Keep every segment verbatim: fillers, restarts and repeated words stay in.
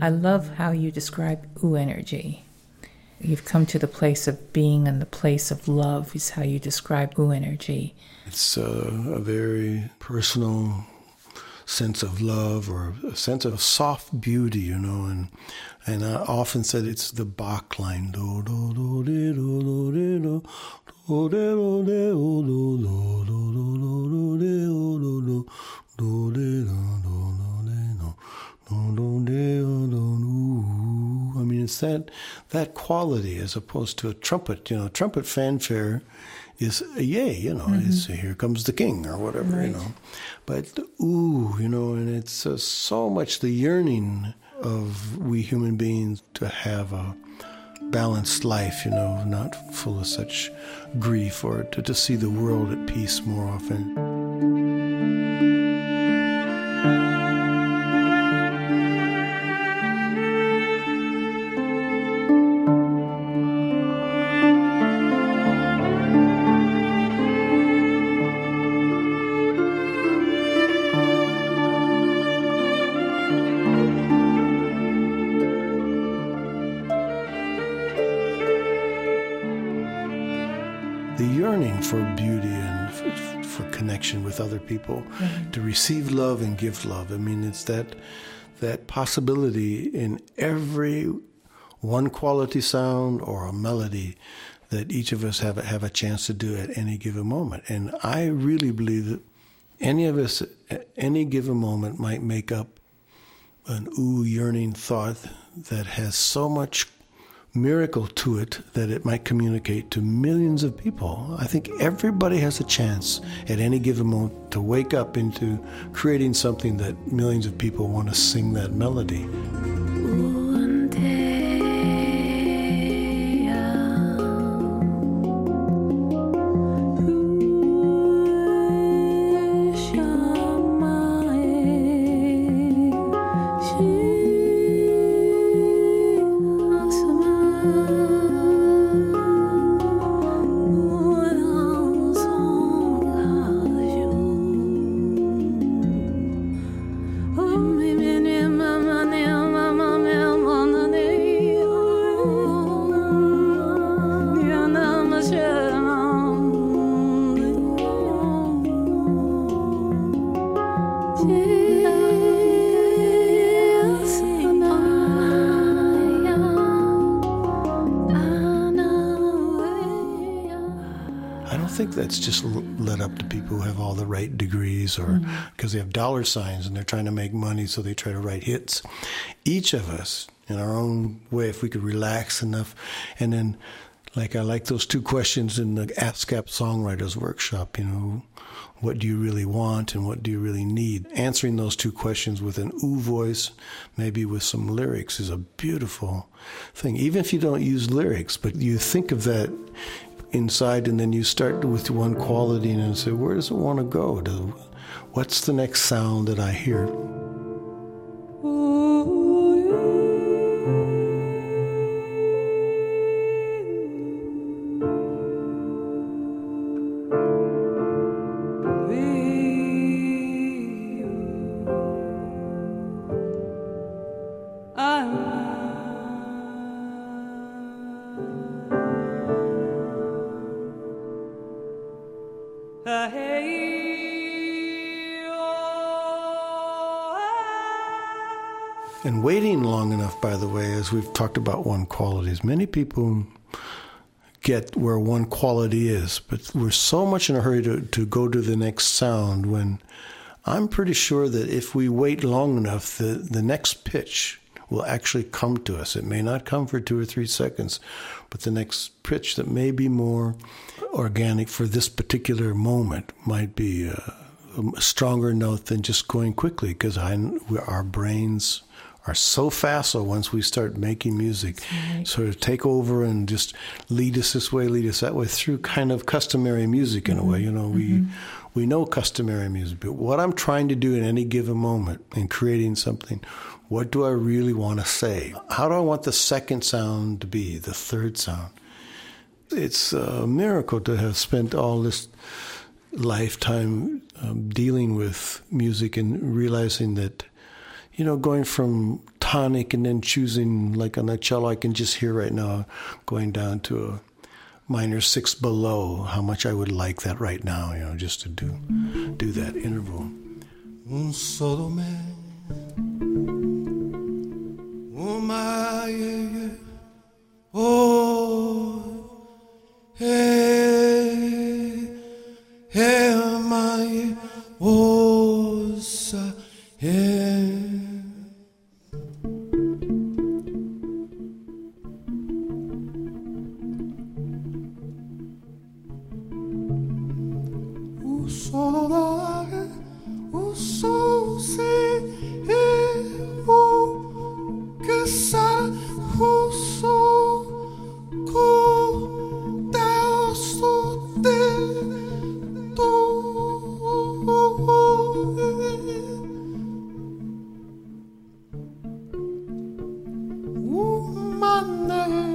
I love how you describe ooh energy. You've come to the place of being and the place of love is how you describe ooh energy. It's uh, a very personal sense of love or a sense of soft beauty, you know, and and I often said it's the Bach line. Do, do, do, do, do, do, do, do, do, do, do, do, I mean, it's that that quality as opposed to a trumpet. You know, trumpet fanfare is a yay, you know, mm-hmm. It's here comes the king or whatever, right. You know. But ooh, you know, and it's uh, so much the yearning of we human beings to have a balanced life, you know, not full of such grief, or to, to see the world at peace more often. The yearning for beauty and for, for connection with other people, mm-hmm. to receive love and give love. I mean, it's that that possibility in every one quality sound or a melody that each of us have a, have a chance to do at any given moment. And I really believe that any of us at any given moment might make up an ooh yearning thought that has so much miracle to it that it might communicate to millions of people. I think everybody has a chance at any given moment to wake up into creating something that millions of people want to sing that melody. I think that's just led up to people who have all the right degrees, or because mm-hmm. they have dollar signs and they're trying to make money, so they try to write hits. Each of us, in our own way, if we could relax enough, and then, like I like those two questions in the ASCAP Songwriters Workshop, you know, what do you really want and what do you really need? Answering those two questions with an ooh voice, maybe with some lyrics, is a beautiful thing. Even if you don't use lyrics, but you think of that inside, and then you start with one quality and then say, where does it want to go? To, what's the next sound that I hear? And waiting long enough, by the way, as we've talked about one qualities, many people get where one quality is, but we're so much in a hurry to, to go to the next sound, when I'm pretty sure that if we wait long enough, the, the next pitch will actually come to us. It may not come for two or three seconds, but the next pitch that may be more organic for this particular moment might be a, a stronger note than just going quickly, because I, our brains are so facile once we start making music, right. Sort of take over and just lead us this way, lead us that way, through kind of customary music in mm-hmm. a way. You know, we mm-hmm. we know customary music, but what I'm trying to do in any given moment in creating something, what do I really want to say? How do I want the second sound to be, the third sound? It's a miracle to have spent all this lifetime um, dealing with music and realizing that, you know, going from tonic and then choosing, like on the cello, I can just hear right now going down to a minor six below, how much I would like that right now, you know, just to do do that interval. Un solo me, oh my, yeah, oh, hey, hey, my, oh, sa, hey. Solo dare, o sol se e o che sarà o sol co Deo sto te to umane.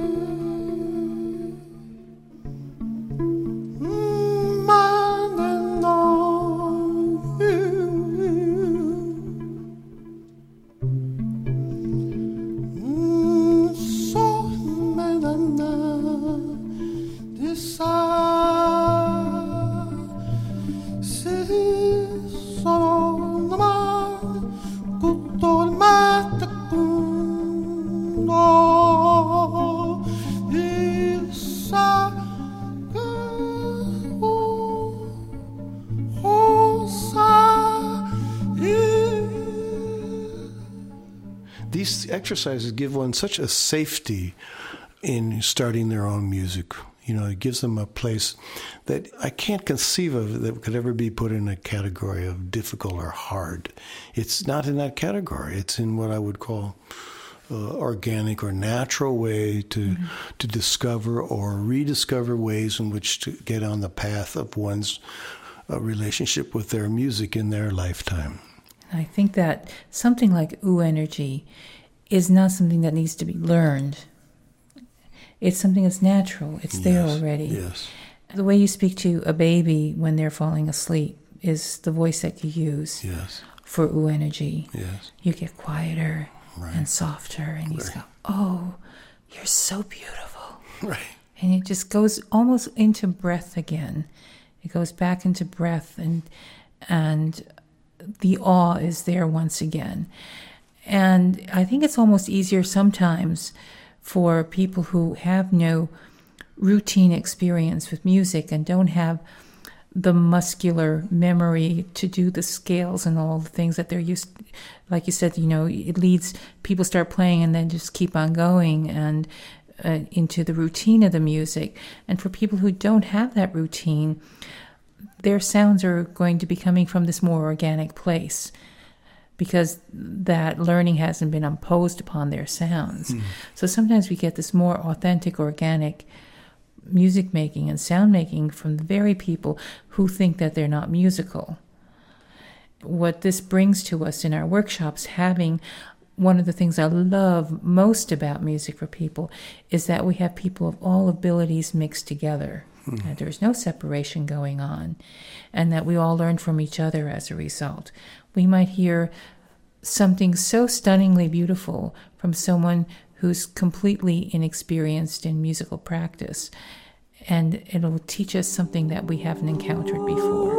These exercises give one such a safety in starting their own music. You know, it gives them a place that I can't conceive of that could ever be put in a category of difficult or hard. It's not in that category. It's in what I would call uh, organic or natural way to mm-hmm. to discover or rediscover ways in which to get on the path of one's uh, relationship with their music in their lifetime. I think that something like ooh energy is not something that needs to be learned. It's something that's natural. It's there yes, already. Yes. The way you speak to a baby when they're falling asleep is the voice that you use yes. for ooh energy. Yes. You get quieter right. and softer, and you right. go, oh, you're so beautiful. Right. And it just goes almost into breath again. It goes back into breath, and and the awe is there once again. And I think it's almost easier sometimes for people who have no routine experience with music and don't have the muscular memory to do the scales and all the things that they're used to. Like you said, you know, it leads, people start playing and then just keep on going and uh, into the routine of the music. And for people who don't have that routine, their sounds are going to be coming from this more organic place because that learning hasn't been imposed upon their sounds. Mm. So sometimes we get this more authentic, organic music making and sound making from the very people who think that they're not musical. What this brings to us in our workshops, having one of the things I love most about music for people is that we have people of all abilities mixed together. Mm. That there's no separation going on, and that we all learn from each other as a result. We might hear something so stunningly beautiful from someone who's completely inexperienced in musical practice, and it'll teach us something that we haven't encountered before.